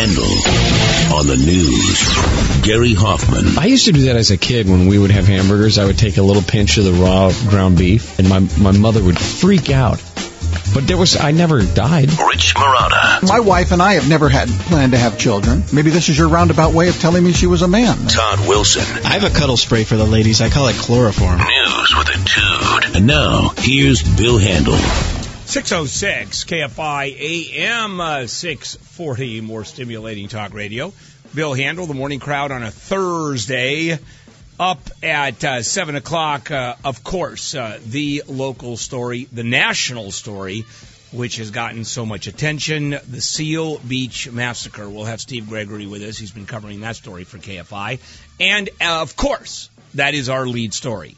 Handel. On the news, Gary Hoffman. I used to do that as a kid when we would have hamburgers. I would take a little pinch of the raw ground beef, and my mother would freak out. But I never died. Rich Marotta. My wife and I have never had planned to have children. Maybe this is your roundabout way of telling me she was a man. Todd Wilson. I have a cuddle spray for the ladies. I call it chloroform. News with a dude. And now, here's Bill Handel. 606 KFI AM 640, more stimulating talk radio. Bill Handel, the morning crowd on a Thursday. Up at 7 o'clock, of course, the local story, the national story, which has gotten so much attention, the Seal Beach Massacre. We'll have Steve Gregory with us. He's been covering that story for KFI. And, of course, that is our lead story.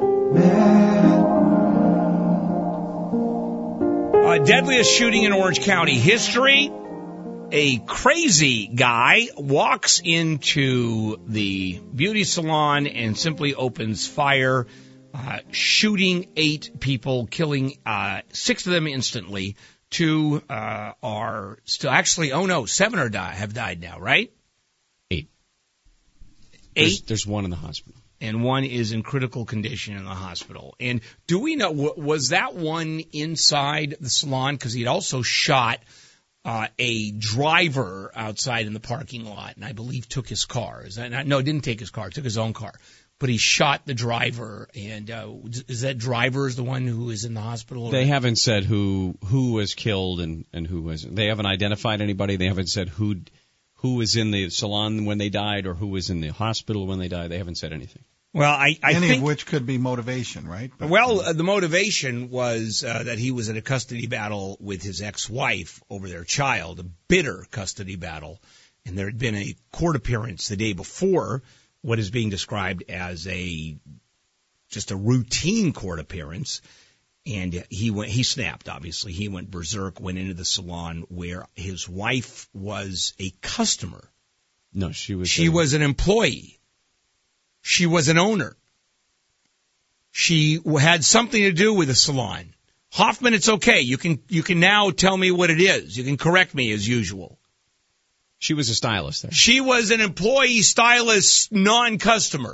Deadliest shooting in Orange County history. A crazy guy walks into the beauty salon and simply opens fire, shooting 8 people, killing 6 of them instantly. 2 are still, actually, 7 have died now, right? 8. 8? There's 1 in the hospital. And 1 is in critical condition in the hospital. And do we know, was that one inside the salon? Because he'd also shot a driver outside in the parking lot, and I believe took his car. No, didn't take his car, took his own car. But he shot the driver, and is that driver is the one who is in the hospital? They haven't said who was killed and who wasn't. They haven't identified anybody. They haven't said who was in the salon when they died or who was in the hospital when they died. They haven't said anything. Well, I think... Any of which could be motivation, right? But, the motivation was that he was in a custody battle with his ex-wife over their child, a bitter custody battle. And there had been a court appearance the day before, what is being described as just a routine court appearance. And he snapped, obviously. He went berserk, went into the salon where his wife was a customer. No, she was an employee. She was an owner. She had something to do with the salon. Hoffman, it's okay. You can now tell me what it is. You can correct me as usual. She was a stylist there. She was an employee, stylist, non-customer.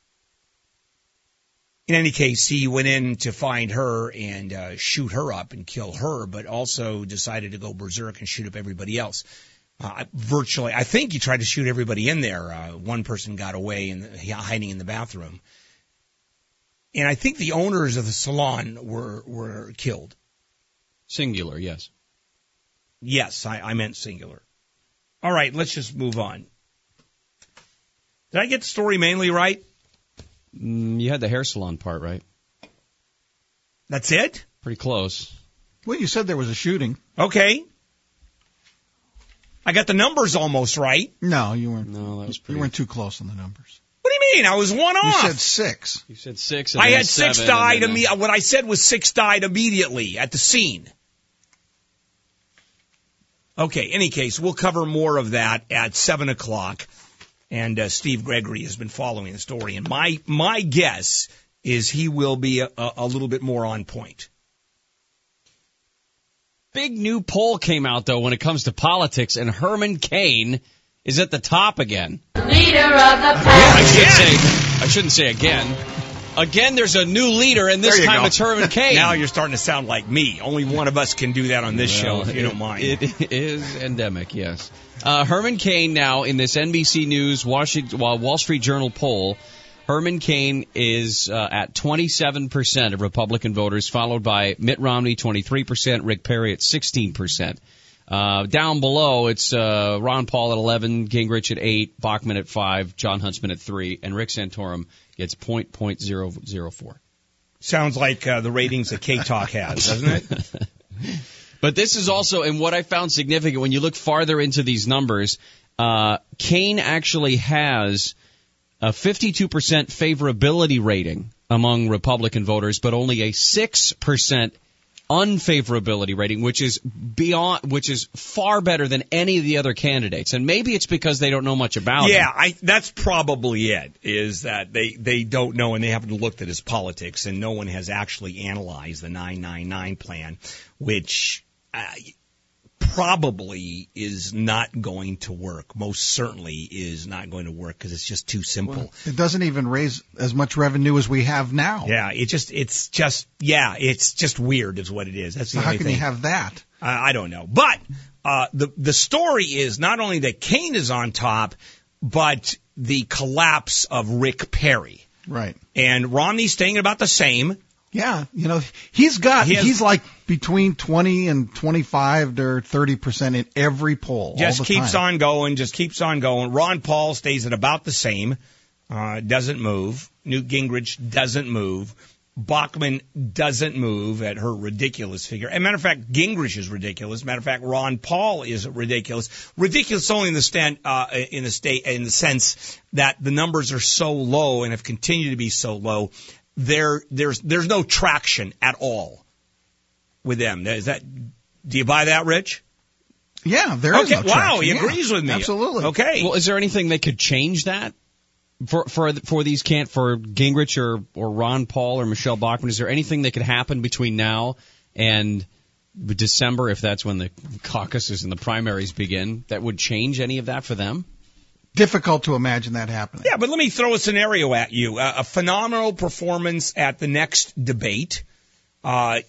In any case, he went in to find her and shoot her up and kill her, but also decided to go berserk and shoot up everybody else. Virtually, I think he tried to shoot everybody in there. One person got away and hiding in the bathroom. And I think the owners of the salon were killed. Singular, yes. Yes, I meant singular. All right, let's just move on. Did I get the story mainly right? You had the hair salon part right. That's it? Pretty close. Well, you said there was a shooting. Okay. I got the numbers almost right. No, you weren't. No, that was pretty. You weren't too close on the numbers. What do you mean? I was 1 off. You said 6. You said 6. I had 6 died. What I said was 6 died immediately at the scene. Okay. Any case, we'll cover more of that at 7 o'clock. And Steve Gregory has been following the story. And my guess is he will be a little bit more on point. Big new poll came out, though, when it comes to politics, and Herman Cain is at the top again. Leader of the pack. I shouldn't say again. Again, there's a new leader, and this time it's Herman Cain. Now you're starting to sound like me. Only one of us can do that on this show, if you don't mind. It is endemic, yes. Herman Cain now in this NBC News Wall Street Journal poll. Herman Cain is at 27% of Republican voters, followed by Mitt Romney, 23%, Rick Perry at 16%. Down below, it's Ron Paul at 11, Gingrich at 8, Bachmann at 5, John Huntsman at 3, and Rick Santorum gets 0.004. Sounds like the ratings that K-Talk has, doesn't it? But this is also, and what I found significant, when you look farther into these numbers, Cain actually has a 52% favorability rating among Republican voters, but only a 6% unfavorability rating, which is far better than any of the other candidates. And maybe it's because they don't know much about him. Yeah, that's probably it, is that they don't know and they haven't looked at his politics, and no one has actually analyzed the 999 plan, which probably is not going to work. Most certainly is not going to work because it's just too simple. Well, it doesn't even raise as much revenue as we have now. Yeah, it's just weird is what it is. That's the so only how can thing. you have that? I don't know. But the story is not only that Kaine is on top, but the collapse of Rick Perry. Right. And Romney's staying about the same. Yeah, he's like between 20 and 25 to 30% in every poll. Just keeps on going. Ron Paul stays at about the same, doesn't move. Newt Gingrich doesn't move. Bachmann doesn't move at her ridiculous figure. As a matter of fact, Gingrich is ridiculous. As a matter of fact, Ron Paul is ridiculous. Ridiculous only in the sense that the numbers are so low and have continued to be so low. There's no traction at all with them. Do you buy that, Rich? Yeah, there is no traction. Wow, he agrees with me. Absolutely. Okay. Well, is there anything that could change that for Gingrich or Ron Paul or Michelle Bachmann? Is there anything that could happen between now and December, if that's when the caucuses and the primaries begin, that would change any of that for them? Difficult to imagine that happening. Yeah, but let me throw a scenario at you. A phenomenal performance at the next debate. A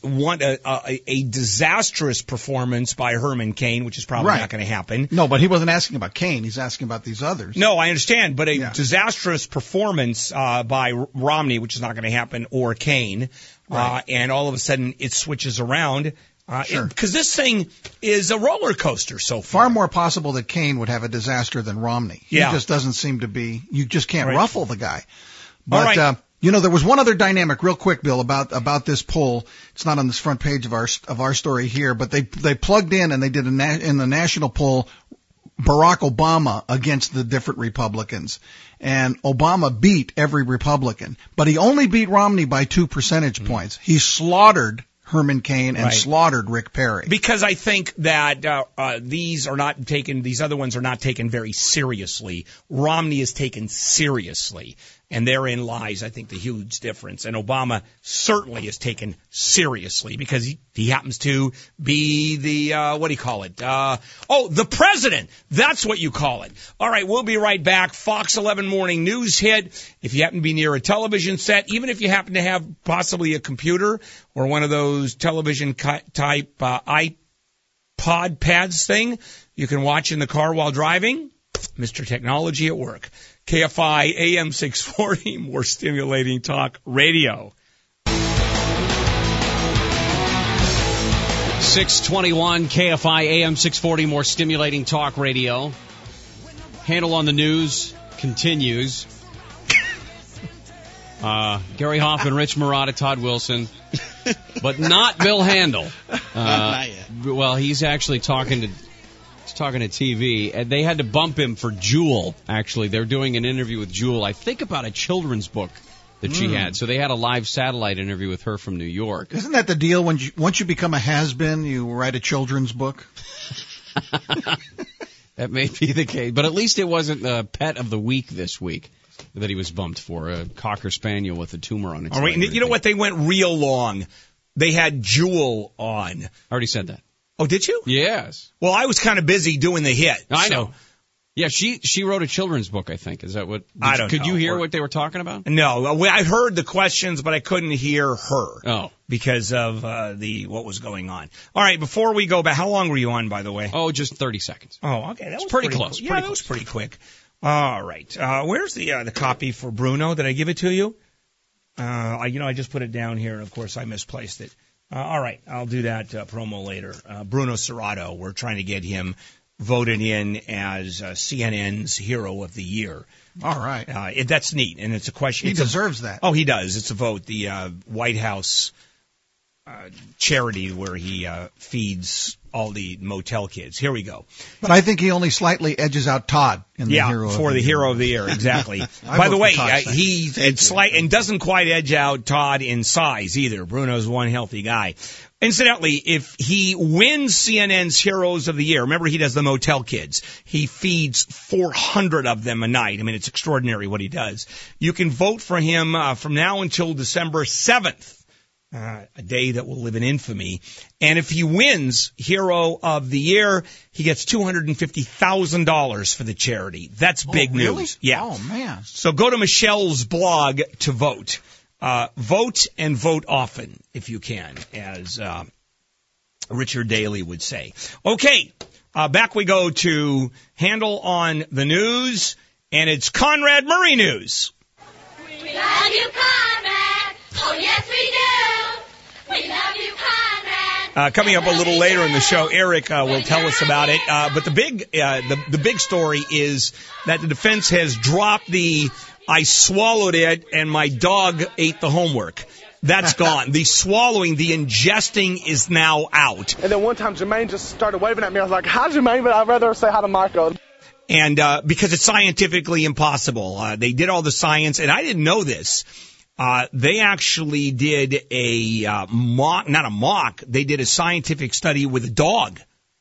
disastrous performance by Herman Cain, which is probably not going to happen. No, but he wasn't asking about Cain. He's asking about these others. No, I understand. But a disastrous performance by Romney, which is not going to happen, or Cain. Right. And all of a sudden it switches around. Sure. Because this thing is a roller coaster so far. Far more possible that Cain would have a disaster than Romney. He just doesn't seem to be. You just can't ruffle the guy. But all right. there was one other dynamic, real quick, Bill, about this poll. It's not on this front page of our story here, but they plugged in and they did in the national poll Barack Obama against the different Republicans, and Obama beat every Republican, but he only beat Romney by 2 percentage points. He slaughtered Herman Cain and slaughtered Rick Perry. Because I think that these other ones are not taken very seriously. Romney is taken seriously, and therein lies, I think, the huge difference. And Obama certainly is taken seriously because he happens to be the the president. That's what you call it. All right, we'll be right back. Fox 11 Morning News hit. If you happen to be near a television set, even if you happen to have possibly a computer or one of those television type iPod pads thing, you can watch in the car while driving. Mr. Technology at work. KFI AM 640, more stimulating talk radio. 621 KFI AM 640, more stimulating talk radio. Handle on the news continues. Gary Hoffman, Rich Marotta, Todd Wilson, but not Bill Handel. Not yet. Well, he's actually talking to TV, and they had to bump him for Jewel, actually. They're doing an interview with Jewel, I think about a children's book that she had. So they had a live satellite interview with her from New York. Isn't that the deal? Once you become a has-been, you write a children's book? That may be the case. But at least it wasn't the pet of the week this week that he was bumped for, a Cocker Spaniel with a tumor on its leg. You know what? They went real long. They had Jewel on. I already said that. Oh, did you? Yes. Well, I was kind of busy doing the hit. I know. Yeah, she wrote a children's book, I think. Is that what? I don't know. Could you hear what they were talking about? No, I heard the questions, but I couldn't hear her. Oh. Because of what was going on. All right, before we go back, how long were you on, by the way? Oh, just 30 seconds. Oh, okay. That was pretty close. Yeah, that was pretty quick. All right. Where's the copy for Bruno? Did I give it to you? I just put it down here, and of course I misplaced it. All right, I'll do that promo later. Bruno Serrato, we're trying to get him voted in as CNN's Hero of the Year. All right. That's neat, and it's a question. He deserves that. Oh, he does. It's a vote. The White House charity where he feeds all the motel kids. Here we go. But I think he only slightly edges out Todd in the Hero of the Year. Hero of the Year, exactly. By the way, and doesn't quite edge out Todd in size either. Bruno's one healthy guy. Incidentally, if he wins CNN's Heroes of the Year, remember he does the motel kids. He feeds 400 of them a night. I mean, it's extraordinary what he does. You can vote for him from now until December 7th. A day that will live in infamy. And if he wins Hero of the Year, he gets $250,000 for the charity. That's big news. Yeah. Oh, man. So go to Michelle's blog to vote. Vote and vote often, if you can, as Richard Daley would say. Okay, back we go to Handle on the News, and it's Conrad Murray News. We love you, Conrad. Oh, yes, we do. We love you, Conrad. Coming up a little later in the show, Eric will tell us about it. But the big story is that the defense has dropped the "I swallowed it and my dog ate the homework." That's gone. The swallowing, the ingesting is now out. And then one time Jermaine just started waving at me. I was like, "Hi, Jermaine," but I'd rather say hi to Michael. And because it's scientifically impossible. They did all the science, and I didn't know this. They actually did a mock, they did a scientific study with a dog.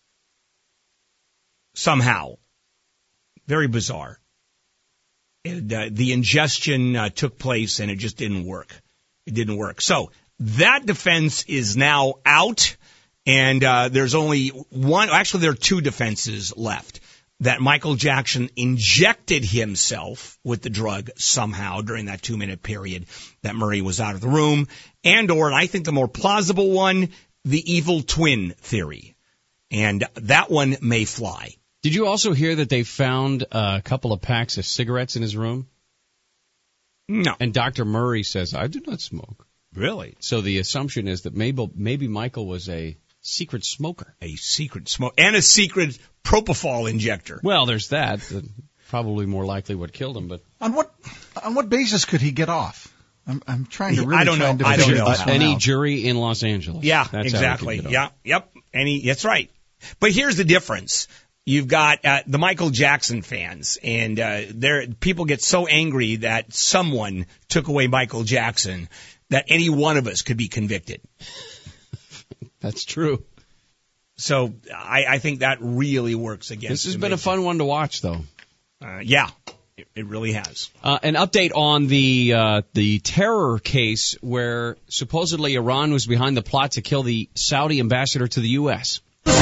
Somehow. Very bizarre. And, the ingestion took place, and it just didn't work. It didn't work. So that defense is now out, and there's only one. Actually, there are two defenses left. That Michael Jackson injected himself with the drug somehow during that 2-minute period that Murray was out of the room, and I think the more plausible one, the evil twin theory. And that one may fly. Did you also hear that they found a couple of packs of cigarettes in his room? No. And Dr. Murray says, "I do not smoke." Really? So the assumption is that maybe Michael was a secret smoker. A secret smoke and a secret propofol injector. Well, there's that. Probably more likely what killed him. But on what basis could he get off? I'm trying to really. I don't know. I don't know. Any jury in Los Angeles. Yeah, that's exactly. Yeah, yep. That's right. But here's the difference. You've got the Michael Jackson fans, and people get so angry that someone took away Michael Jackson that any one of us could be convicted. That's true. So I think that really works against. This has been a fun one to watch, though. Yeah, it really has. An update on the terror case where supposedly Iran was behind the plot to kill the Saudi ambassador to the U.S.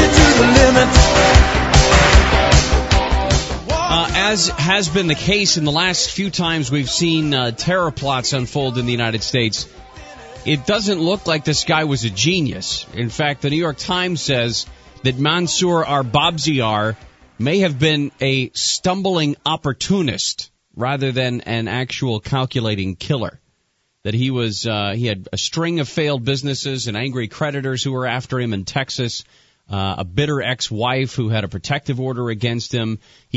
As has been the case in the last few times we've seen terror plots unfold in the United States, it doesn't look like this guy was a genius. In fact, the New York Times says that Mansour al-Babziar may have been a stumbling opportunist rather than an actual calculating killer. That he had a string of failed businesses and angry creditors who were after him in Texas. A bitter ex-wife who had a protective order against him.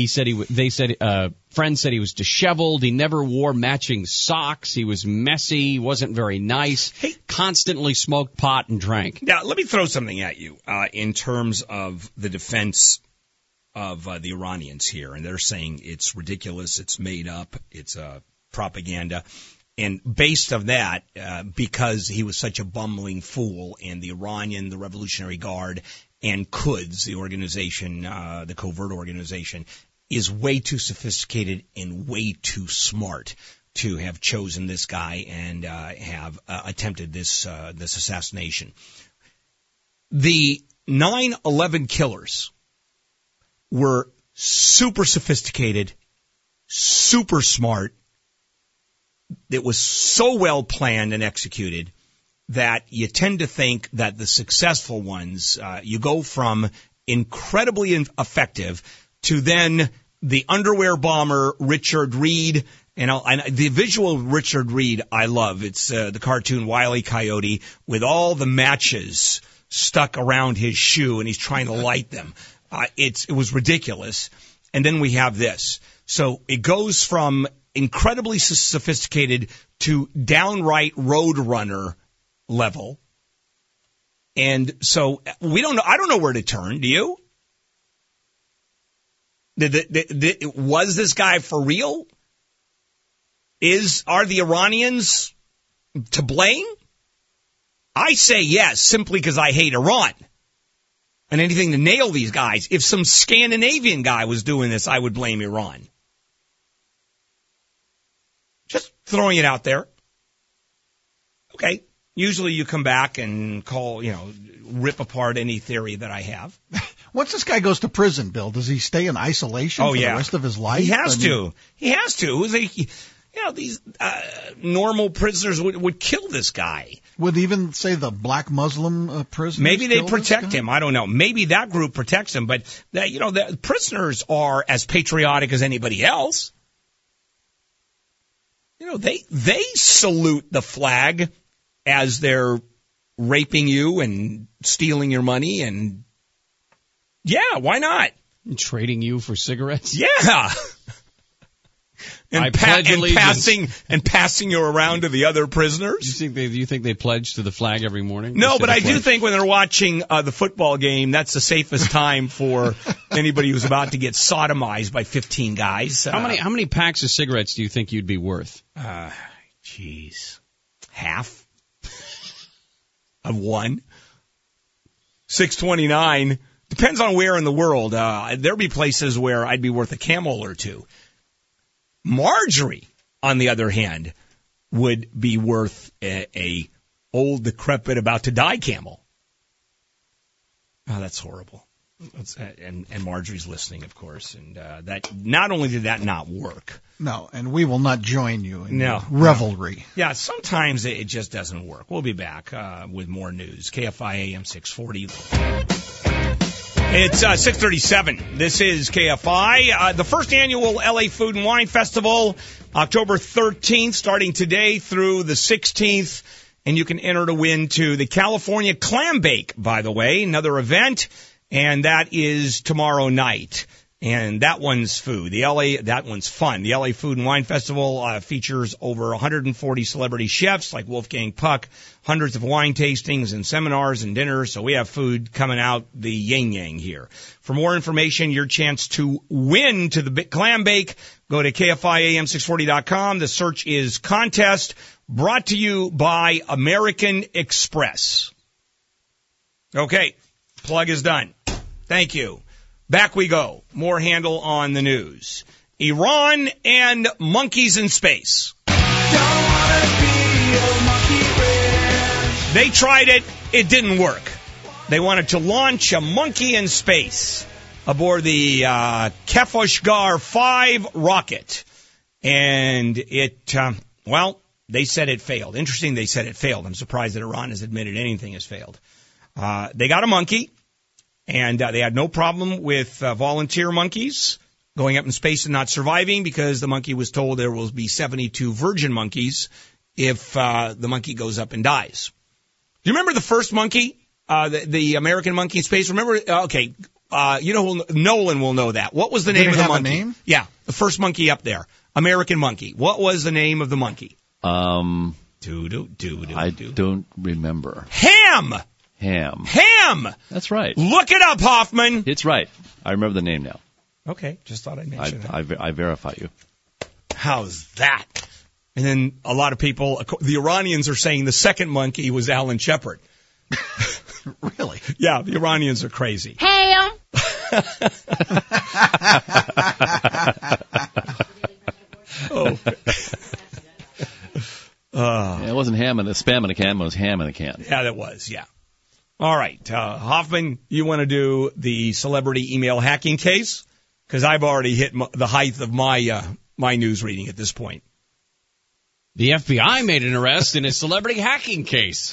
Friends said he was disheveled. He never wore matching socks. He was messy. He wasn't very nice. Constantly smoked pot and drank. Now, let me throw something at you in terms of the defense of the Iranians here. And they're saying it's ridiculous, it's made up, it's propaganda. And based on that, because he was such a bumbling fool, and the Revolutionary Guard, and Quds, the organization, the covert organization, is way too sophisticated and way too smart to have chosen this guy and have attempted this assassination. The 9/11 killers were super sophisticated, super smart. It was so well planned and executed that you tend to think that the successful ones, you go from incredibly effective to then the underwear bomber Richard Reed. And the visual Richard Reed I love. It's the cartoon Wile E. Coyote with all the matches stuck around his shoe, and he's trying to light them. It was ridiculous. And then we have this. So it goes from incredibly sophisticated to downright Roadrunner level. And so we don't know. I don't know where to turn. Do you? Was this guy for real? Are the Iranians to blame? I say yes, simply because I hate Iran. And anything to nail these guys. If some Scandinavian guy was doing this, I would blame Iran. Just throwing it out there. Okay. Usually you come back and rip apart any theory that I have. Once this guy goes to prison, Bill, does he stay in isolation for the rest of his life? He has to. He has to. These normal prisoners would kill this guy. Would even say the black Muslim prisoners? Maybe they protect him. I don't know. Maybe that group protects him, but the prisoners are as patriotic as anybody else. They salute the flag as they're raping you and stealing your money, and yeah, why not? And trading you for cigarettes? Yeah. And passing you around to the other prisoners. Do you think they pledge to the flag every morning? No, but I do think when they're watching the football game, that's the safest time for anybody who's about to get sodomized by 15 guys. How many packs of cigarettes do you think you'd be worth? Half of one. 629. Depends on where in the world. There'll be places where I'd be worth a Camel or two. Marjorie, on the other hand, would be worth a old, decrepit, about to die Camel. Oh, that's horrible. And Marjorie's listening, of course. And that not only did that not work. No, and we will not join you in revelry. Yeah, sometimes it just doesn't work. We'll be back with more news. KFI AM 640. It's 6:37. This is KFI. The first annual LA Food and Wine Festival, October 13th, starting today through the 16th. And you can enter to win to the California Clam Bake, by the way, another event. And that is tomorrow night. And that one's food. That one's fun. The LA Food and Wine Festival features over 140 celebrity chefs like Wolfgang Puck, hundreds of wine tastings and seminars and dinners. So we have food coming out the yin-yang here. For more information, your chance to win to the Clam Bake, go to KFIAM640.com. The search is contest, brought to you by American Express. Okay, plug is done. Thank you. Back we go. More handle on the news. Iran and monkeys in space. They tried it. It didn't work. They wanted to launch a monkey in space aboard the Kefauver 5 rocket. And they said it failed. Interesting, they said it failed. I'm surprised that Iran has admitted anything has failed. They got a monkey. And they had no problem with volunteer monkeys going up in space and not surviving because the monkey was told there will be 72 virgin monkeys if the monkey goes up and dies. Do you remember the first monkey, the American monkey in space? Remember? Okay, Nolan will know that. What was the name of the monkey? A name? Yeah, the first monkey up there, American monkey. What was the name of the monkey? I don't remember. Ham. That's right. Look it up, Hoffman. It's right. I remember the name now. Okay, just thought I'd mention that. I verify you. How's that? And then a lot of people, the Iranians are saying the second monkey was Alan Shepard. Really? Yeah, the Iranians are crazy. Ham. Oh. It wasn't ham in a spam in a can. It was ham in a can. Yeah, that was. Yeah. All right, Hoffman, you want to do the celebrity email hacking case? Because I've already hit the height of my news reading at this point. The FBI made an arrest in a celebrity hacking case.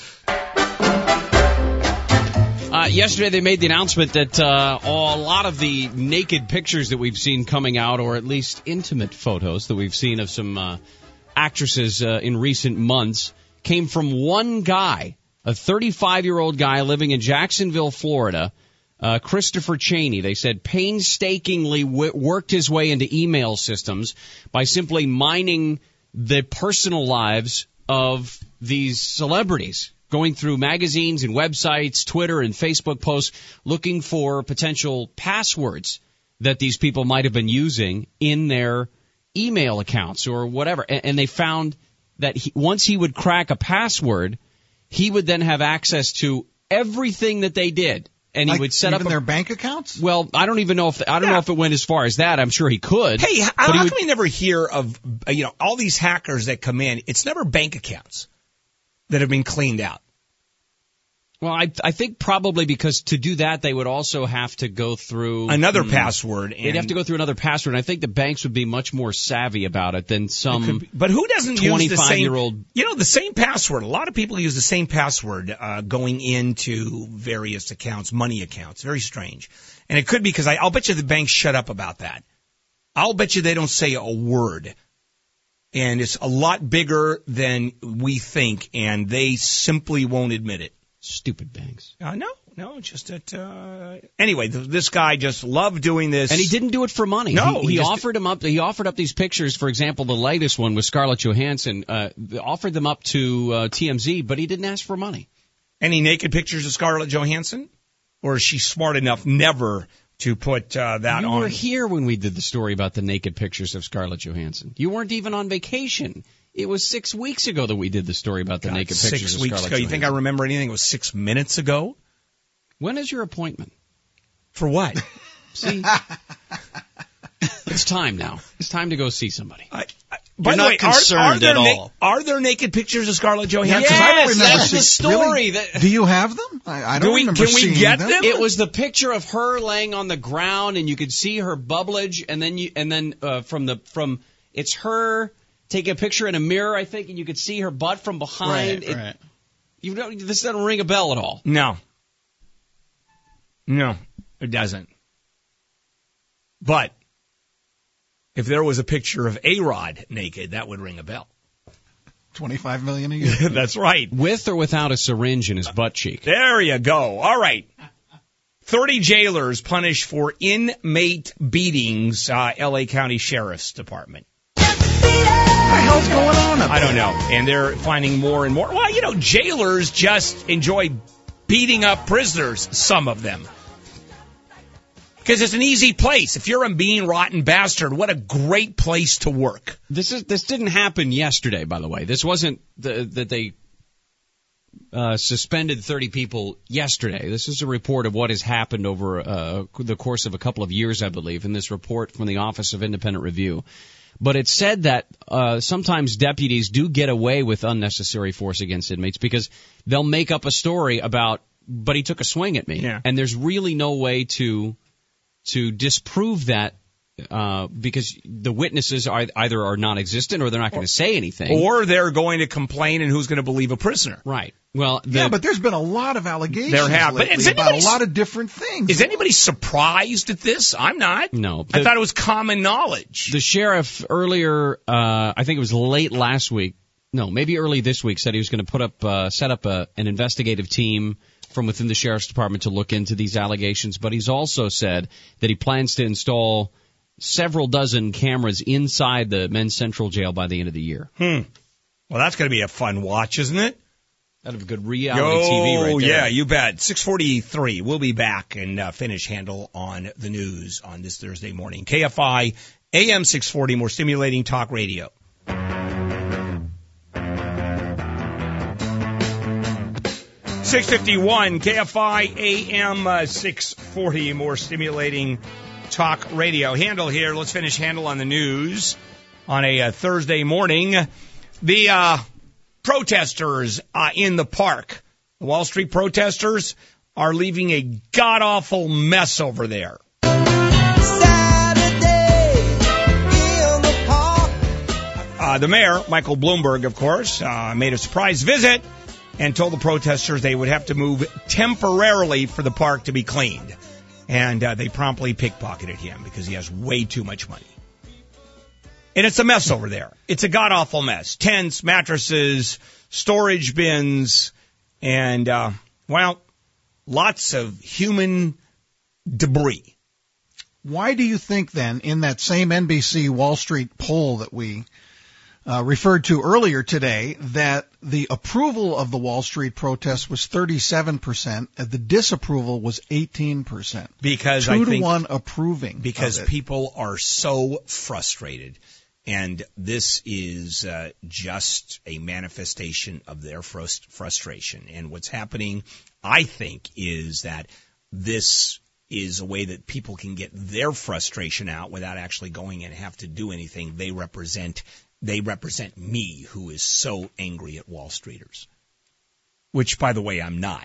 Yesterday they made the announcement that a lot of the naked pictures that we've seen coming out, or at least intimate photos that we've seen of some actresses in recent months, came from one guy. A 35-year-old guy living in Jacksonville, Florida, Christopher Cheney, they said painstakingly worked his way into email systems by simply mining the personal lives of these celebrities, going through magazines and websites, Twitter and Facebook posts, looking for potential passwords that these people might have been using in their email accounts or whatever. And they found that once he would crack a password, he would then have access to everything that they did, and he would set up their bank accounts. Well, I don't even know if know if it went as far as that. I'm sure he could. Hey, how come we never hear of all these hackers that come in? It's never bank accounts. that have been cleaned out. Well, I think probably because to do that, they would also have to go through Another password. They'd have to go through another password. And I think the banks would be much more savvy about it than some. But who doesn't use the same? 25-year-old. The same password. A lot of people use the same password going into various accounts, money accounts. Very strange. And it could be because I'll bet you the banks shut up about that. I'll bet you they don't say a word. And it's a lot bigger than we think, and they simply won't admit it. Stupid banks. No, just that. Anyway, this guy just loved doing this, and he didn't do it for money. No, he offered him up. He offered up these pictures. For example, the latest one with Scarlett Johansson. Offered them up to TMZ, but he didn't ask for money. Any naked pictures of Scarlett Johansson, or is she smart enough never to put that on? You were here when we did the story about the naked pictures of Scarlett Johansson. You weren't even on vacation. It was 6 weeks ago that we did the story about the naked pictures of Scarlett Johansson. 6 weeks ago. You think I remember anything? It was 6 minutes ago? When is your appointment? For what? See? It's time now. It's time to go see somebody. By the way, concerned at all. Are there naked pictures of Scarlett Johansson? Yes, I don't remember that's the story. Really? Do you have them? I don't remember Can we seeing get them. them? It was the picture of her laying on the ground, and you could see her bubblage, and then it's her taking a picture in a mirror, I think, and you could see her butt from behind. Right. This doesn't ring a bell at all. No, it doesn't. But if there was a picture of A-Rod naked, that would ring a bell. $25 million a year. That's right. With or without a syringe in his butt cheek. There you go. All right. 30 jailers punished for inmate beatings, L.A. County Sheriff's Department. What the hell's going on up there? I don't know. And they're finding more and more. Well, jailers just enjoy beating up prisoners, some of them. Because it's an easy place. If you're a mean, rotten bastard, what a great place to work. This didn't happen yesterday, by the way. This wasn't that they suspended 30 people yesterday. This is a report of what has happened over the course of a couple of years, I believe, in this report from the Office of Independent Review. But it said that sometimes deputies do get away with unnecessary force against inmates because they'll make up a story about, but he took a swing at me. Yeah. And there's really no way to disprove that because the witnesses either are non-existent or they're not going to say anything. Or they're going to complain, and who's going to believe a prisoner? Right. Well, but there's been a lot of allegations There have, but lately about a lot of different things. Is anybody surprised at this? I'm not. No. I thought it was common knowledge. The sheriff earlier, I think it was late last week, no, maybe early this week, said he was going to set up an investigative team from within the sheriff's department to look into these allegations. But he's also said that he plans to install several dozen cameras inside the men's central jail by the end of the year. Well, that's going to be a fun watch, isn't it? That'd be good reality TV right there. Oh, yeah, you bet. 6:43. We'll be back and finish Handle on the news on this Thursday morning. KFI, AM 640, more stimulating talk radio. 651, KFI, AM 640, more stimulating talk radio. Handle here. Let's finish Handle on the news on a Thursday morning. The protesters in the park, the Wall Street protesters, are leaving a god-awful mess over there. The mayor, Michael Bloomberg, of course, made a surprise visit and told the protesters they would have to move temporarily for the park to be cleaned. And they promptly pickpocketed him because he has way too much money. And it's a mess over there. It's a god-awful mess. Tents, mattresses, storage bins, and, lots of human debris. Why do you think, then, in that same NBC Wall Street poll that we referred to earlier today, that the approval of the Wall Street protest was 37%, and the disapproval was 18%? Because 2 to 1 approving. Because people are so frustrated. And this is just a manifestation of their frustration. And what's happening, I think, is that this is a way that people can get their frustration out without actually going and have to do anything. They represent me, who is so angry at Wall Streeters. which, by the way, I'm not.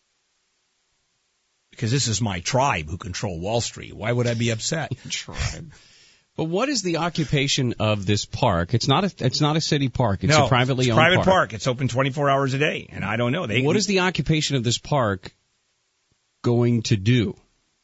Because this is my tribe who control Wall Street. Why would I be upset? Tribe. But what is the occupation of this park? It's not a city park. It's a privately owned private park. It's open 24 hours a day, and I don't know. What is the occupation of this park going to do?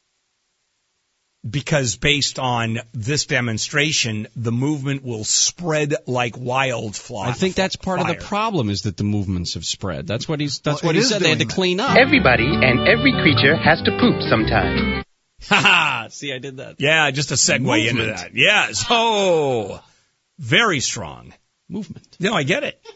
Because based on this demonstration, the movement will spread like wildfire. I think that's part of the problem, is that the movements have spread. That's what he said. They had to clean up. Everybody and every creature has to poop sometime. Ha! See, I did that. Yeah, just a segue into that. Yes. Oh, very strong movement. No, I get it.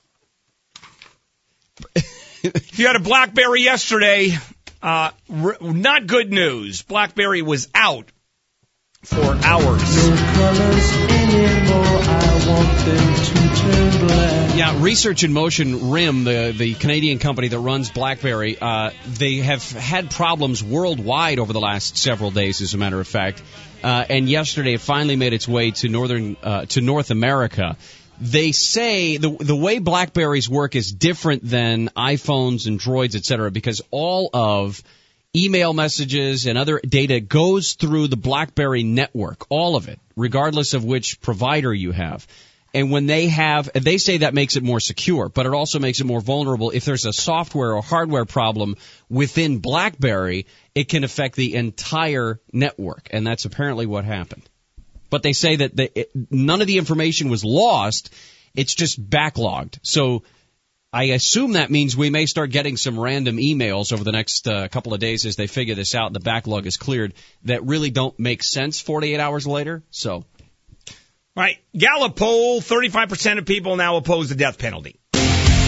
If you had a BlackBerry yesterday, not good news. BlackBerry was out for hours. No colors anymore, I want them to turn black. Yeah, Research in Motion, RIM, the Canadian company that runs BlackBerry, they have had problems worldwide over the last several days, as a matter of fact. And yesterday it finally made its way to North America. They say the way BlackBerries work is different than iPhones and Droids, etc., because all of email messages and other data goes through the BlackBerry network, all of it, regardless of which provider you have. And when they say that makes it more secure, but it also makes it more vulnerable. If there's a software or hardware problem within BlackBerry, it can affect the entire network, and that's apparently what happened. But they say that none of the information was lost, it's just backlogged. So I assume that means we may start getting some random emails over the next couple of days as they figure this out and the backlog is cleared that really don't make sense 48 hours later. So, right. Gallup poll, 35% of people now oppose the death penalty. Which,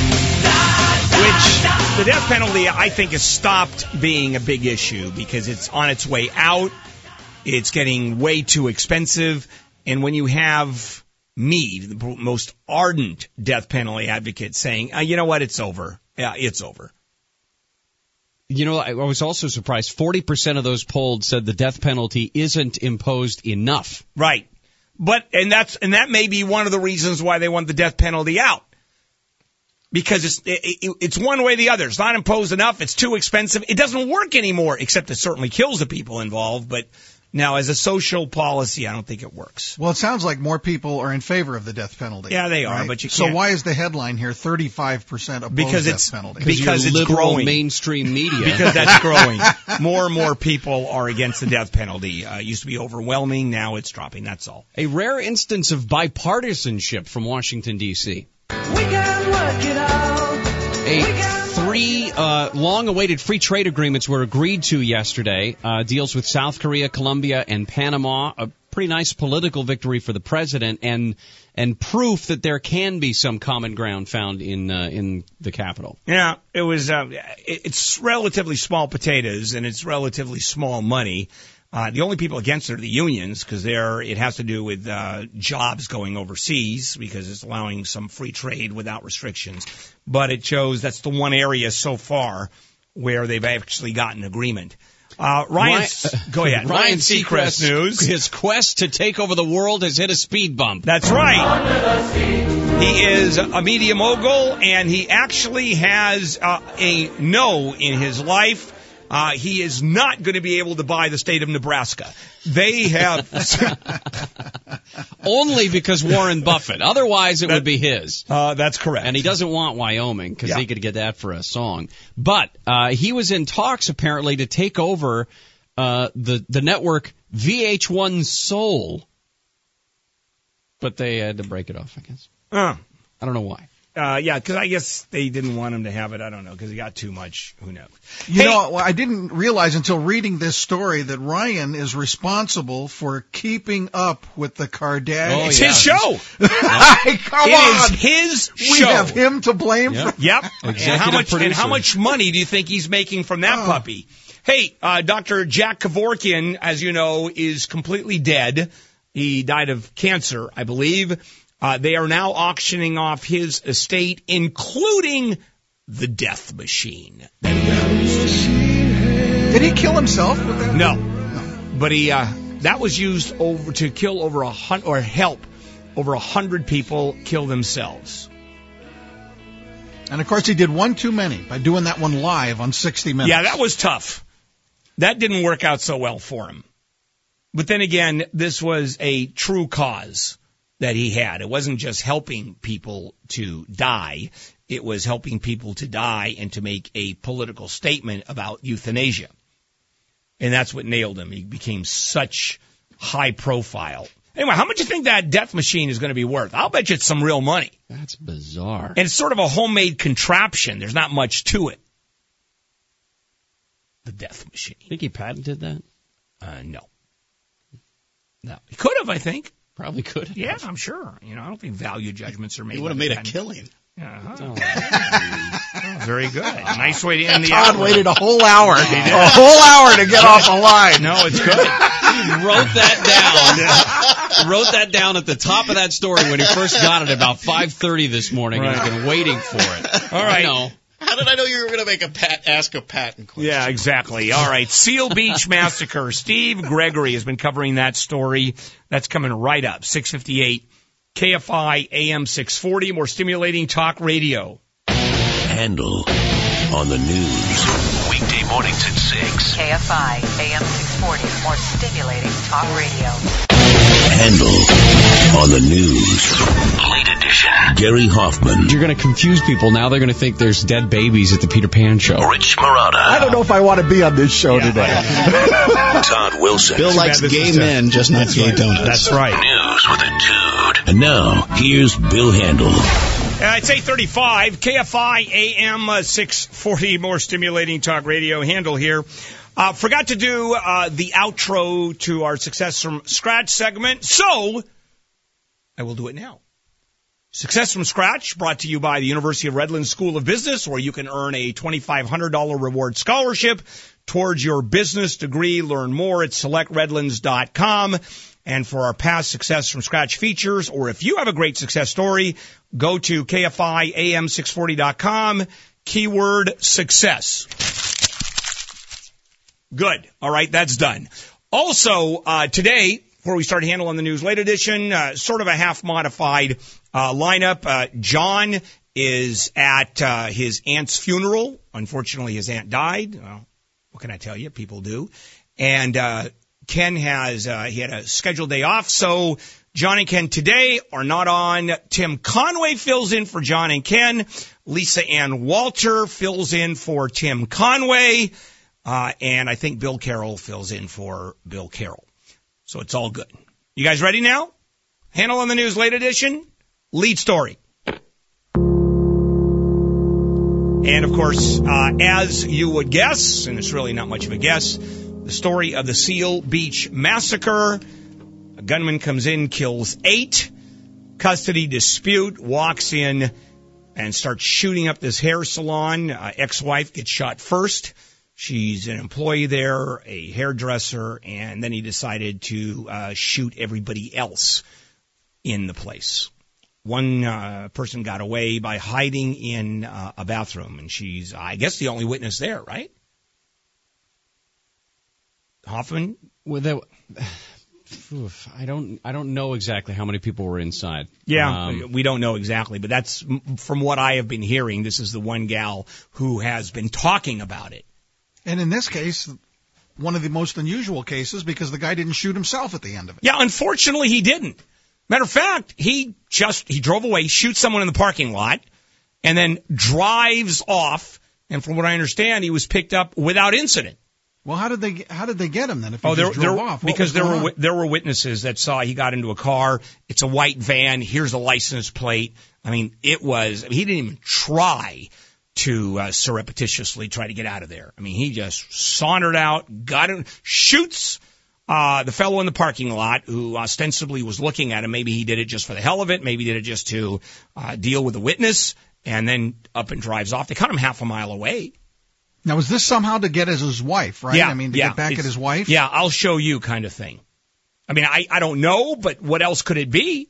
the death penalty, I think, has stopped being a big issue because it's on its way out. It's getting way too expensive. And when you have me, the most ardent death penalty advocate, saying, you know what, it's over. Yeah, it's over. You know, I was also surprised. 40% of those polled said the death penalty isn't imposed enough. Right. And that may be one of the reasons why they want the death penalty out. Because it's one way or the other. It's not imposed enough. It's too expensive. It doesn't work anymore, except it certainly kills the people involved. But now, as a social policy, I don't think it works. Well, it sounds like more people are in favor of the death penalty. Yeah, they are, right? but you can't. So why is the headline here 35% oppose death penalty? Because it's growing. Mainstream media. Because that's growing. More and more people are against the death penalty. It used to be overwhelming. Now it's dropping. That's all. A rare instance of bipartisanship from Washington, D.C. We can work it out. Three long-awaited free trade agreements were agreed to yesterday. Deals with South Korea, Colombia, and Panama. A pretty nice political victory for the president, and proof that there can be some common ground found in the capital. Yeah, it was. It's relatively small potatoes, and it's relatively small money. The only people against it are the unions, because it has to do with jobs going overseas, because it's allowing some free trade without restrictions. But it shows that's the one area so far where they've actually gotten agreement. Go ahead. Ryan Seacrest news. His quest to take over the world has hit a speed bump. That's right. He is a media mogul, and he actually has a no in his life. He is not going to be able to buy the state of Nebraska. They have only because Warren Buffett. Otherwise, it would be his. That's correct. And he doesn't want Wyoming because he could get that for a song. But he was in talks apparently to take over the network VH1 Soul, but they had to break it off, I guess. I don't know why. Because I guess they didn't want him to have it. I don't know, because he got too much. Who knows? You know, I didn't realize until reading this story that Ryan is responsible for keeping up with the Kardashians. It's his show. Come on. It is his show. We have him to blame for. Yep. And how much money do you think he's making from that puppy? Hey, Dr. Jack Kevorkian, as you know, is completely dead. He died of cancer, I believe. They are now auctioning off his estate, including the death machine. Did he kill himself with that? No. But that was used to kill over 100, or help over 100 people kill themselves. And, of course, he did one too many by doing that one live on 60 Minutes. Yeah, that was tough. That didn't work out so well for him. But then again, this was a true cause that he had. It wasn't just helping people to die. It was helping people to die and to make a political statement about euthanasia. And that's what nailed him. He became such high profile. Anyway, how much do you think that death machine is going to be worth? I'll bet you it's some real money. That's bizarre. And it's sort of a homemade contraption. There's not much to it. The death machine. Think he patented that? No. He could have, I think. Probably could have. Yeah, I'm sure. I don't think value judgments are made. He would have made a killing. Oh, very good. Nice way to end the Todd hour. waited a whole hour. A whole hour to get off the line. No, it's good. He wrote that down. Wrote that down at the top of that story when he first got it about 5:30 this morning. Right. And he's been waiting for it. All right. I know. How did I know you were going to ask a patent question? Yeah, exactly. All right. Seal Beach Massacre. Steve Gregory has been covering that story. That's coming right up. 6:58. KFI AM 640. More stimulating talk radio. Handle on the news. Weekday mornings at 6. KFI AM 640. More stimulating talk radio. Handle on the news. Late edition. Gary Hoffman. You're going to confuse people. Now they're going to think there's dead babies at the Peter Pan show. Rich Marotta. I don't know if I want to be on this show today. Todd Wilson. Bill likes gay men, just not gay donuts. That's right. News with a dude. And now, here's Bill Handel. It's 8:35. KFI AM 640. More stimulating talk radio. Handle here. Forgot to do the outro to our Success from Scratch segment, so I will do it now. Success from Scratch, brought to you by the University of Redlands School of Business, where you can earn a $2,500 reward scholarship towards your business degree. Learn more at selectredlands.com. And for our past Success from Scratch features, or if you have a great success story, go to KFIAM640.com, keyword success. Good. All right, that's done. Also, today, before we start handling the news late edition, sort of a half-modified lineup. John is at his aunt's funeral. Unfortunately, his aunt died. Well, what can I tell you? People do. And Ken has he had a scheduled day off, so John and Ken today are not on. Tim Conway fills in for John and Ken. Lisa Ann Walter fills in for Tim Conway. And I think Bill Carroll fills in for Bill Carroll. So it's all good. You guys ready now? Handle on the news late edition. Lead story. And, of course, as you would guess, and it's really not much of a guess, the story of the Seal Beach Massacre. A gunman comes in, kills 8. Custody dispute, walks in and starts shooting up this hair salon. Ex-wife gets shot first. She's an employee there, a hairdresser, and then he decided to shoot everybody else in the place. One person got away by hiding in a bathroom, and she's, I guess, the only witness there, right? Hoffman? Well, I don't know exactly how many people were inside. Yeah, we don't know exactly, but that's from what I have been hearing. This is the one gal who has been talking about it. And in this case, one of the most unusual cases because the guy didn't shoot himself at the end of it. Yeah, unfortunately, he didn't. Matter of fact, he drove away, shoots someone in the parking lot, and then drives off. And from what I understand, he was picked up without incident. Well, how did they get him then? If he just drove off, because there were witnesses that saw he got into a car. It's a white van. Here's a license plate. I mean, he didn't even try to surreptitiously try to get out of there. I mean, he just sauntered out, got him, shoots the fellow in the parking lot who ostensibly was looking at him. Maybe he did it just for the hell of it. Maybe he did it just to deal with a witness, and then up and drives off. They caught him half a mile away. Now, is this somehow to get at his wife, right? Yeah, I mean, to get back at his wife? Yeah, I'll show you kind of thing. I mean, I don't know, but what else could it be?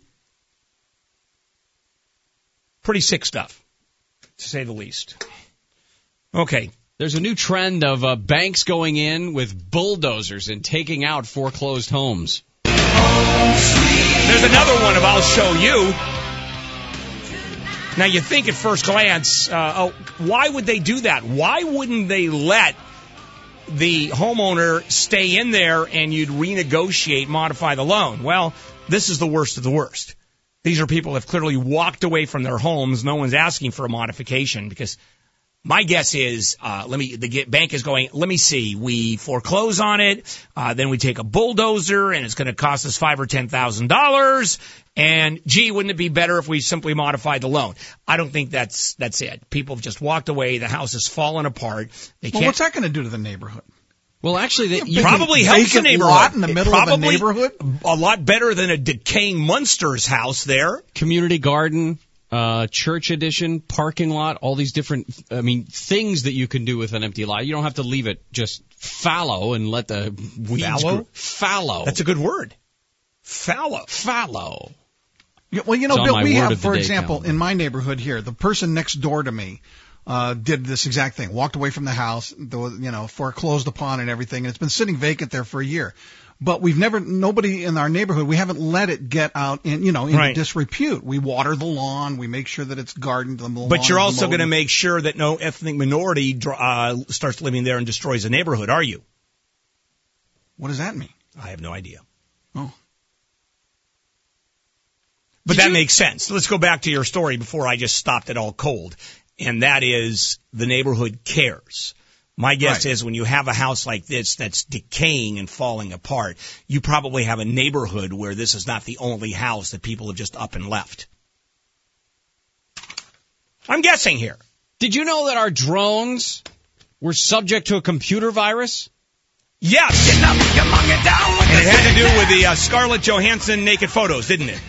Pretty sick stuff, to say the least. Okay. There's a new trend of banks going in with bulldozers and taking out foreclosed homes. There's another one of I'll show you. Now, you think at first glance, why would they do that? Why wouldn't they let the homeowner stay in there and you'd renegotiate, modify the loan? Well, this is the worst of the worst. These are people who have clearly walked away from their homes. No one's asking for a modification because my guess is, the bank is going, let me see, we foreclose on it, then we take a bulldozer and it's going to cost us $5,000 or $10,000. And gee, wouldn't it be better if we simply modified the loan? I don't think that's it. People have just walked away. The house has fallen apart. Well, what's that going to do to the neighborhood? Well, actually, you probably helps the neighborhood. Lot in the middle of the neighborhood? A lot better than a decaying Munsters house there. Community garden, church addition, parking lot, all these different, things that you can do with an empty lot. You don't have to leave it just fallow and let the weeds grow. Fallow. That's a good word. Fallow. Yeah, well, Bill, we have, for example, in my neighborhood here, the person next door to me did this exact thing. Walked away from the house, foreclosed upon and everything, and it's been sitting vacant there for a year. But nobody in our neighborhood, we haven't let it get out into disrepute. We water the lawn, we make sure that it's gardened. But you're also going to make sure that no ethnic minority starts living there and destroys the neighborhood, are you? What does that mean? I have no idea. Oh. But that makes sense. Let's go back to your story before I just stopped it all cold. And that is the neighborhood cares. My guess is when you have a house like this that's decaying and falling apart, you probably have a neighborhood where this is not the only house that people have just up and left. I'm guessing here. Did you know that our drones were subject to a computer virus? Yes. And it had to do with the Scarlett Johansson naked photos, didn't it?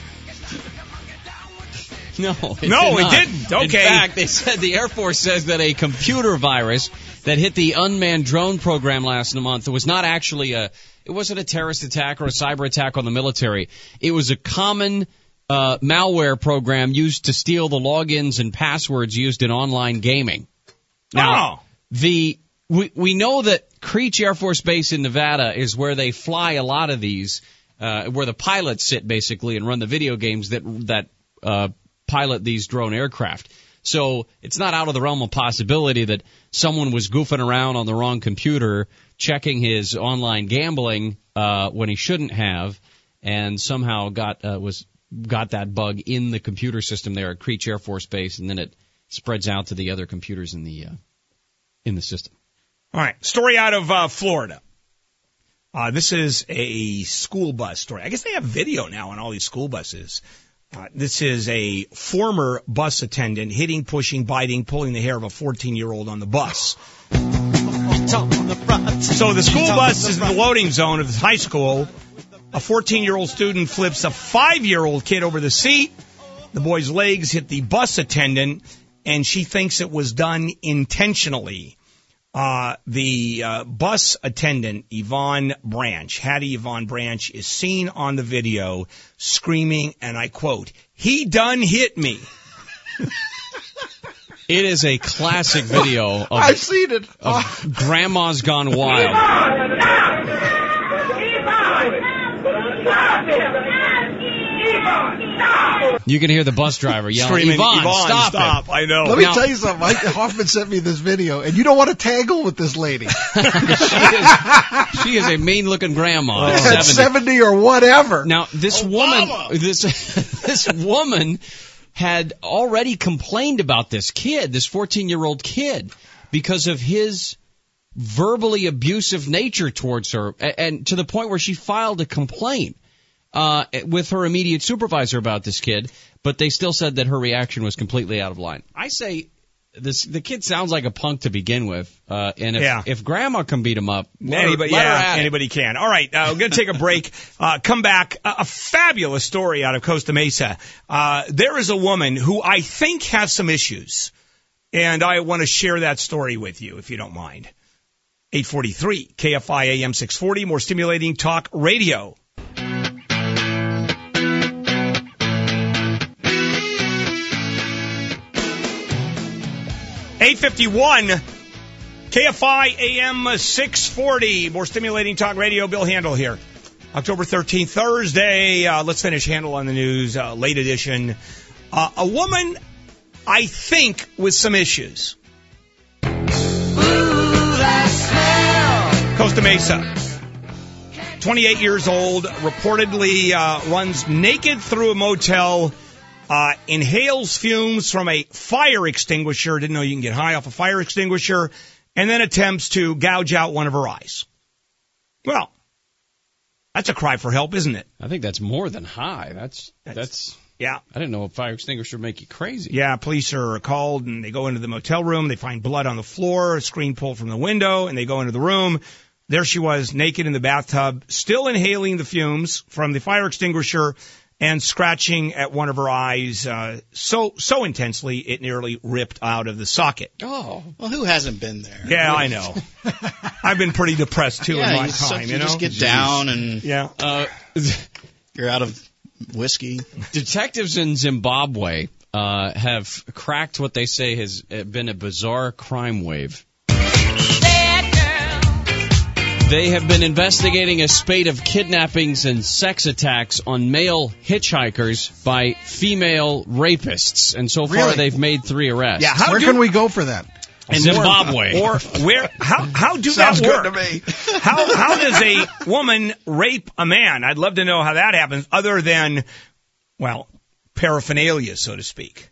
No, it didn't. Okay. In fact, they said the Air Force says that a computer virus that hit the unmanned drone program last month was not actually it wasn't a terrorist attack or a cyber attack on the military. It was a common malware program used to steal the logins and passwords used in online gaming. Now, we know that Creech Air Force Base in Nevada is where they fly a lot of these, where the pilots sit basically and run the video games that pilot these drone aircraft. So it's not out of the realm of possibility that someone was goofing around on the wrong computer, checking his online gambling when he shouldn't have, and somehow got that bug in the computer system there at Creech Air Force Base, and then it spreads out to the other computers in the system. All right, story out of Florida. This is a school bus story. I guess they have video now on all these school buses. This is a former bus attendant hitting, pushing, biting, pulling the hair of a 14-year-old on the bus. So the school bus is in the loading zone of the high school. A 14-year-old student flips a 5-year-old kid over the seat. The boy's legs hit the bus attendant, and she thinks it was done intentionally. The bus attendant, Yvonne Branch, Hattie Yvonne Branch, is seen on the video screaming, and I quote, "He done hit me." It is a classic video of, I've seen it. Of Grandma's Gone Wild. You can hear the bus driver yelling, screaming, Yvonne, stop. I know. Let me tell you something. Hoffman sent me this video, and you don't want to tangle with this lady. She is a mean-looking grandma. At 70 or whatever. Now, this woman had already complained about this kid, this 14-year-old kid, because of his verbally abusive nature towards her, and to the point where she filed a complaint with her immediate supervisor about this kid, but they still said that her reaction was completely out of line. I say the kid sounds like a punk to begin with, and if Grandma can beat him up, anybody can. All right, we're going to take a break. Come back. A fabulous story out of Costa Mesa. There is a woman who I think has some issues, and I want to share that story with you, if you don't mind. 843 KFI AM 640, more stimulating talk radio. 851 KFI AM 640, more stimulating talk radio. Bill Handel here. October 13th, Thursday. Let's finish Handel on the news, late edition. A woman I think, with some issues. Costa Mesa. 28 years old, reportedly runs naked through a motel, inhales fumes from a fire extinguisher. Didn't know you can get high off a fire extinguisher. And then attempts to gouge out one of her eyes. Well, that's a cry for help, isn't it? I think that's more than high. That's yeah. I didn't know a fire extinguisher would make you crazy. Yeah, police are called, and they go into the motel room. They find blood on the floor, a screen pulled from the window, and they go into the room. There she was, naked in the bathtub, still inhaling the fumes from the fire extinguisher and scratching at one of her eyes so intensely it nearly ripped out of the socket. Oh, well, who hasn't been there? Yeah, I know. I've been pretty depressed, too, in my time, you know? Just get down and you're out of whiskey. Detectives in Zimbabwe have cracked what they say has been a bizarre crime wave. They have been investigating a spate of kidnappings and sex attacks on male hitchhikers by female rapists. And so far, they've made 3 arrests. Yeah, where can we go for that? In Zimbabwe. Or where? How do Sounds that work? good to me. How does a woman rape a man? I'd love to know how that happens, other than, well, paraphernalia, so to speak.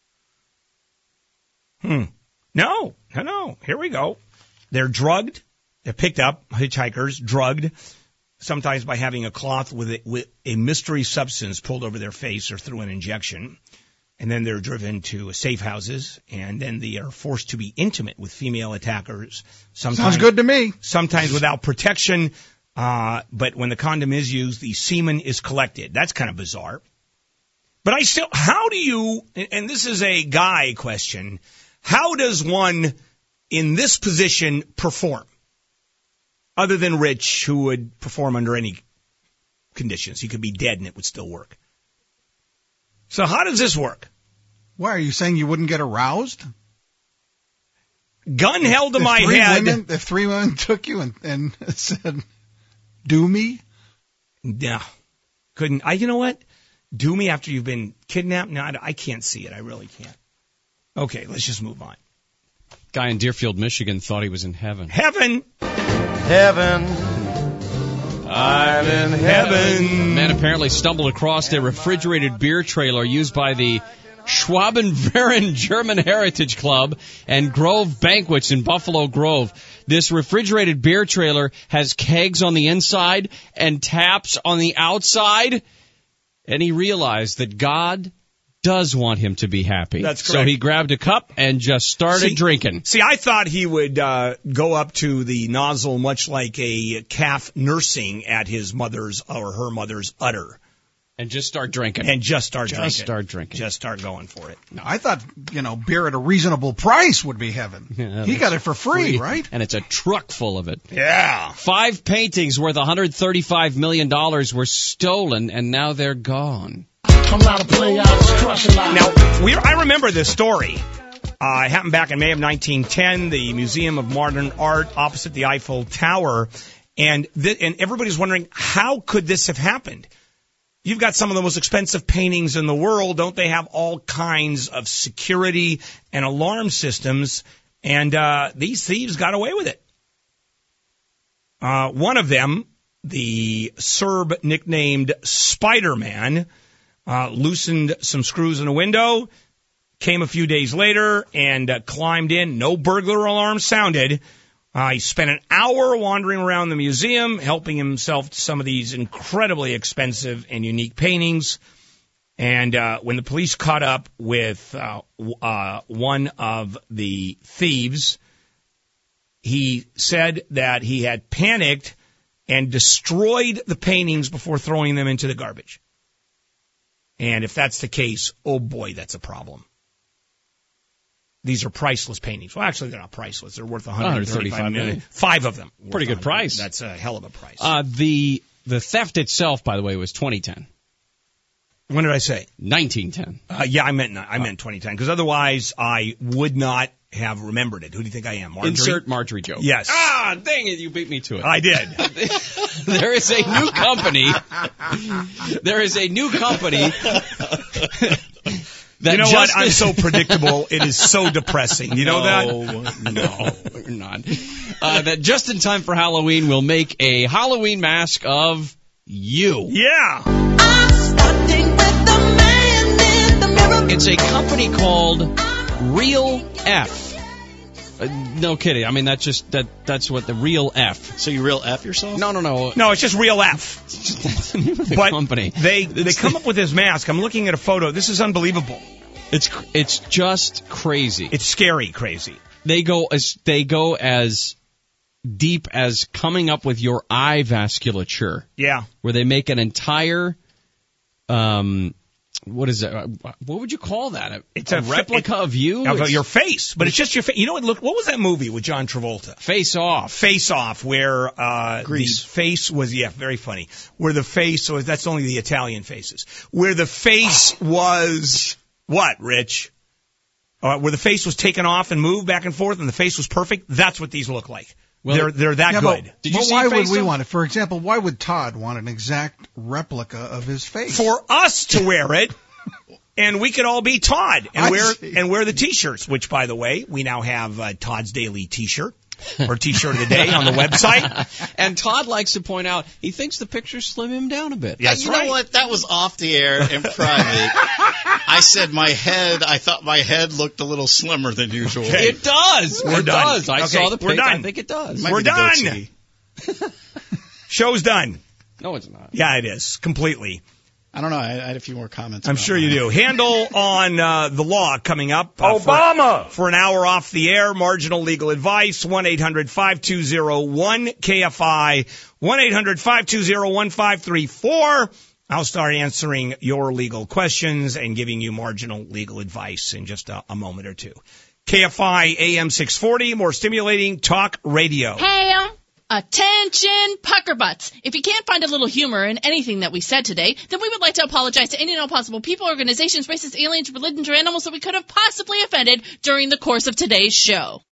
No. Here we go. They're drugged. They're picked up, hitchhikers, drugged, sometimes by having a cloth with a mystery substance pulled over their face or through an injection. And then they're driven to safe houses, and then they are forced to be intimate with female attackers. Sounds good to me. Sometimes without protection, but when the condom is used, the semen is collected. That's kind of bizarre. But how do you, and this is a guy question, how does one in this position perform? Other than Rich, who would perform under any conditions. He could be dead and it would still work. So how does this work? Why, are you saying you wouldn't get aroused? Gun held to my head. If 3 women took you and said, do me? No. Couldn't. You know what? Do me after you've been kidnapped? No, I can't see it. I really can't. Okay, let's just move on. Guy in Deerfield, Michigan thought he was in heaven. Heaven. I'm in heaven. Man apparently stumbled across a refrigerated beer trailer used by the Schwabenverein German Heritage Club and Grove Banquets in Buffalo Grove. This refrigerated beer trailer has kegs on the inside and taps on the outside. And he realized that God does want him to be happy. That's correct. So he grabbed a cup and just started drinking. See, I thought he would go up to the nozzle much like a calf nursing at his mother's or her mother's udder. And just start drinking. Just start drinking. Just start going for it. No, I thought, beer at a reasonable price would be heaven. Yeah, he got it for free, right? And it's a truck full of it. Yeah. 5 paintings worth $135 million were stolen, and now they're gone. Now, I remember this story. It happened back in May of 1910, the Museum of Modern Art opposite the Eiffel Tower. And everybody's wondering, how could this have happened? You've got some of the most expensive paintings in the world. Don't they have all kinds of security and alarm systems? And these thieves got away with it. One of them, the Serb nicknamed Spider-Man, loosened some screws in a window, came a few days later, and climbed in. No burglar alarm sounded. He spent an hour wandering around the museum, helping himself to some of these incredibly expensive and unique paintings. And when the police caught up with one of the thieves, he said that he had panicked and destroyed the paintings before throwing them into the garbage. And if that's the case, oh boy, that's a problem. These are priceless paintings. Well, actually, they're not priceless. They're worth $135 million. 5 of them. Pretty good price. That's a hell of a price. The theft itself, by the way, was 2010. When did I say? 1910. Yeah, I meant 2010, because otherwise I would not have remembered it. Who do you think I am? Marjorie? Insert Marjorie joke. Yes. Dang it, you beat me to it. I did. There is a new company. that you know Justin... what? I'm so predictable. It is so depressing. You know that? No, you're not. That just in time for Halloween, we'll make a Halloween mask of you. Yeah. It's a company called Real F. No kidding. I mean, that's what the Real F. So you Real F yourself? No. No, it's just Real F. That's the name of the company. They come up with this mask. I'm looking at a photo. This is unbelievable. It's just crazy. It's scary crazy. They go as deep as coming up with your eye vasculature. Yeah. Where they make an entire what is it? What would you call that? It's a replica of you? Of your face. But it's just your face. You know what was that movie with John Travolta? Face Off. Face Off, where Grease. The face was, very funny. Where the face was, that's only the Italian faces. Where the face was, what, Rich? Where the face was taken off and moved back and forth and the face was perfect. That's what these look like. Well, they're that good. But why would we want it? For example, why would Todd want an exact replica of his face? For us to wear it, and we could all be Todd and wear the T-shirts. Which, by the way, we now have Todd's Daily T-shirt or T-shirt of the day on the website. And Todd likes to point out he thinks the pictures slim him down a bit. Yeah, you know what? That was off the air in private. I said I thought my head looked a little slimmer than usual. Okay. It does. We're done. I saw the We're pic. done. I think it does. We're done. Show's done. No, it's not. Yeah, it is. Completely. I don't know. I had a few more comments. I'm sure you do. Handle on the law coming up. Obama! For an hour off the air. Marginal legal advice. 1-800-5201-KFI. 1-800-520-1534. I'll start answering your legal questions and giving you marginal legal advice in just a moment or two. KFI AM 640. More stimulating talk radio. Hey, attention, pucker butts. If you can't find a little humor in anything that we said today, then we would like to apologize to any and all possible people, organizations, races, aliens, religions, or animals that we could have possibly offended during the course of today's show.